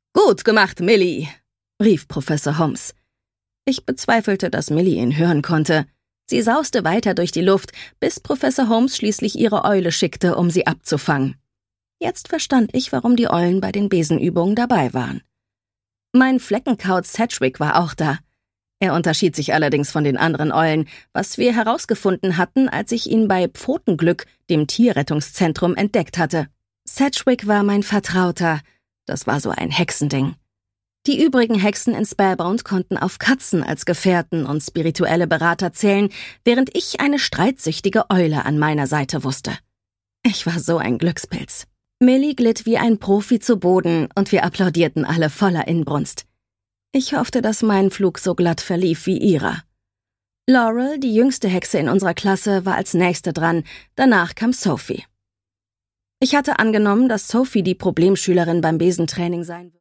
Gut gemacht, Millie, rief Professor Holmes. Ich bezweifelte, dass Millie ihn hören konnte. Sie sauste weiter durch die Luft, bis Professor Holmes schließlich ihre Eule schickte, um sie abzufangen. Jetzt verstand ich, warum die Eulen bei den Besenübungen dabei waren. Mein Fleckenkauz Sedgwick war auch da. Er unterschied sich allerdings von den anderen Eulen, was wir herausgefunden hatten, als ich ihn bei Pfotenglück, dem Tierrettungszentrum, entdeckt hatte. Sedgwick war mein Vertrauter. Das war so ein Hexending. Die übrigen Hexen in Spellbound konnten auf Katzen als Gefährten und spirituelle Berater zählen, während ich eine streitsüchtige Eule an meiner Seite wusste. Ich war so ein Glückspilz. Millie glitt wie ein Profi zu Boden und wir applaudierten alle voller Inbrunst. Ich hoffte, dass mein Flug so glatt verlief wie ihrer. Laurel, die jüngste Hexe in unserer Klasse, war als nächste dran, danach kam Sophie. Ich hatte angenommen, dass Sophie die Problemschülerin beim Besentraining sein würde.